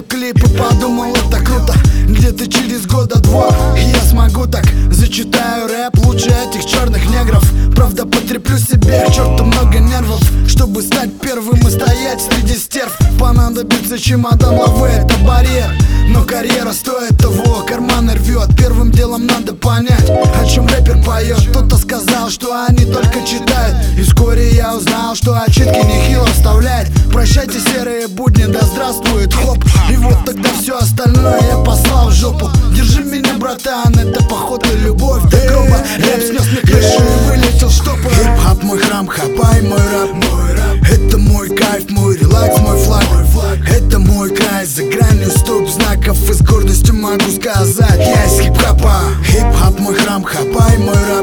клип и подумал, это круто. Где-то через года два я смогу так. Зачитаю рэп лучше этих черных негров. Правда, потреплю себе к черту много нервов, чтобы стать первым и стоять среди стерв. Понадобится чемодан лавы, это барьер, но карьера стоит того, карманы рвет. Первым делом надо понять, о чем рэпер поет. Кто-то сказал, что они только читают, и вскоре я узнал, что отчитки нехило вставляет. Прощайте серые будни, да здравствует хоп. И вот тогда все остальное я послал в жопу. Держи меня, братан, это походу любовь до гроба. Рэп снес мне крышу и вылетел штопор. Хип-хап мой храм, хапай мой рап. Это мой кайф, мой релакс, мой флаг. Это мой край, за гранью стоп-знаков. И с гордостью могу сказать, я из хип-хапа. Хип-хап мой храм, хапай мой рап.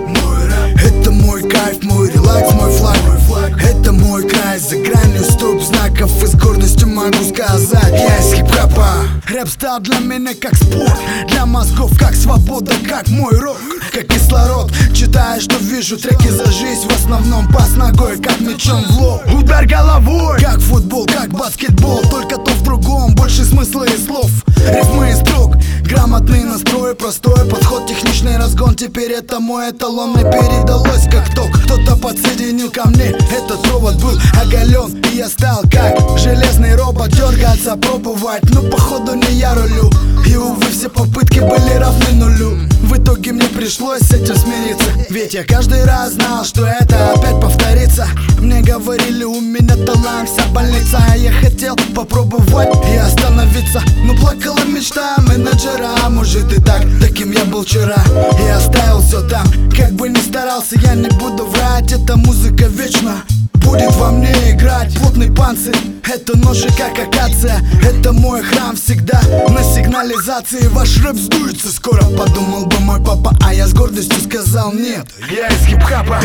Это мой кайф, мой релакс, мой флаг. Это мой край, за гранью стоп-знаков. И с гордостью могу сказать, я из хип-хапа. Рэп стал для меня как спорт, для мозгов как свобода, как мой рок, как кислород. Читаю, что вижу, треки за жизнь. В основном пас ногой, как мячом в лоб. Удар головой, как футбол, как баскетбол. Только то в другом, больше смысла и слов. Рифмы и строк, грамотный настрой, простой подход, техничный разгон. Теперь это мой эталон, мне передалось как ток. Кто-то подсоединил ко мне, этот провод был оголен, и я стал как железный робот. Дергаться, пробовать, но походу не я рулю. И увы, все попытки были равны нулю. В итоге мне пришлось с этим смириться, ведь я каждый раз знал, что это опять повторится. Мне говорили, у меня талант, вся больница. А я хотел попробовать и остановиться, но плакала мечта менеджера. Может и так, таким я был вчера, и оставил все там. Как бы ни старался, я не буду врать. Эта музыка вечно будет во мне играть. Плотный панцирь, это ножи как акация. Это мой храм всегда на сигнализации. Ваш рэп сдуется скоро, подумал бы мой папа. А я с гордостью сказал нет, я из хип-хапа.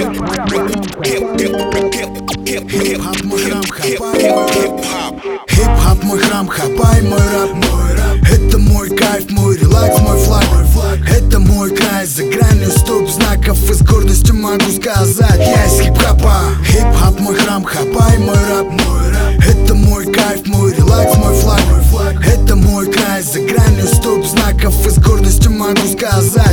Хип-хап мой храм, хапай мой рап. Хип-хап мой храм, хапай мой рап. Это мой кайф, мой релакс, мой флаг. Это мой край, за гранью стоп-знаков. И с гордостью могу сказать, я из хип-хапа. Хип-хап мой храм, хапай мой рап. Это мой кайф, мой релакс, мой флаг. Это мой край, за гранью стоп-знаков. И с гордостью могу сказать,